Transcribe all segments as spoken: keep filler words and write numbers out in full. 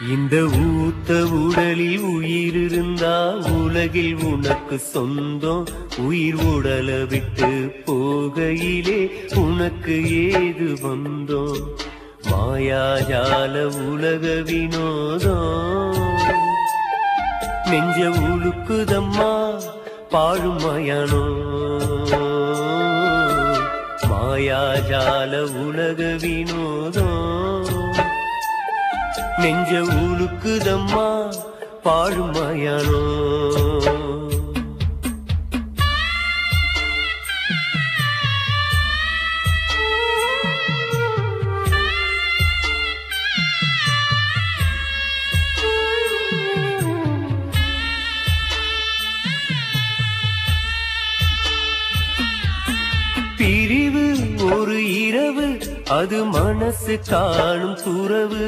இந்த ஊத்த உடலில் உயிர் இருந்தா உலகில் உனக்கு சொந்தம். உயிர் உடல விட்டு போகையிலே உனக்கு ஏது வந்தோம். மாயாஜால உலக வினோதம் நெஞ்ச உழுக்குதம்மா பாழும் மயானோ. மாயாஜால உலக வினோதம் நெஞ்ச உழுக்குதம்மா பாழும் மயானோ. பிரிவு ஒரு இரவு அது மனசு காணும் துறவு.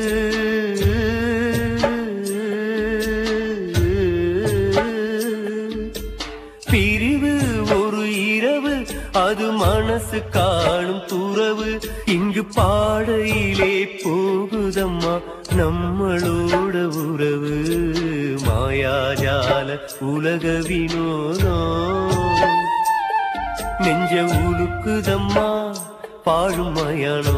பிரிவு ஒரு இரவு அது மனசு காணும் துறவு. இங்கு பாடையிலே போகுதம்மா நம்மளோட உறவு. மாயாஜால உலக வினோதம் நெஞ்ச உழுக்குதம்மா பாழும் மயானோ.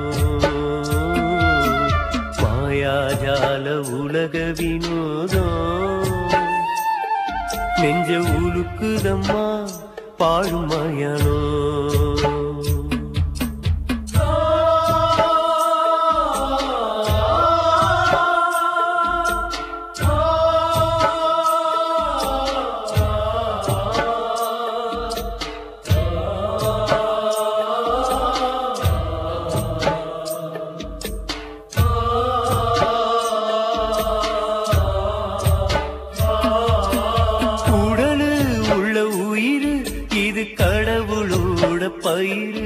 மாயாஜால உலக வினோதம் நெஞ்ச உழுக்குதம்மா பாழும் மயானோ. இது கடவுளோட பயிரு.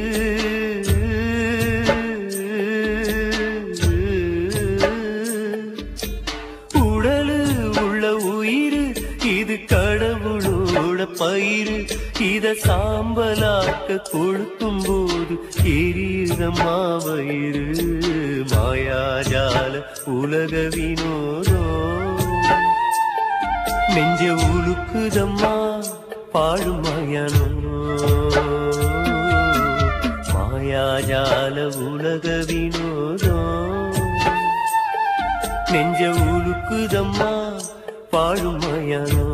உடலு உள்ள உயிரு இது கடவுளோட பயிரு. இத சாம்பலாக்க கொளுத்தும் போது எரியுதம்மா வயிறு. மாயாஜால உலக வினோதம் நெஞ்ச உழுக்குதம்மா பாழும் மயானோ. மாயாஜால உலக வினோதம் நெஞ்ச உழுக்குதம்மா பாழும் மயானோ.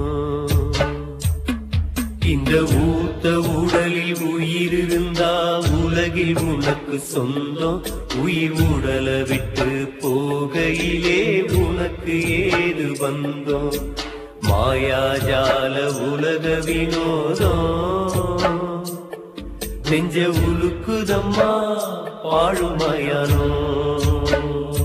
இந்த ஊத்த உடலில் உயிர் இருந்தா உலகில் உனக்கு சொந்தம். உயிர் உடல விட்டு போகையிலே உனக்கு ஏது வந்தோம். மாயாஜால உலக வினோதம் நெஞ்ச உழுக்குதம்மா பாழும் மயானோ.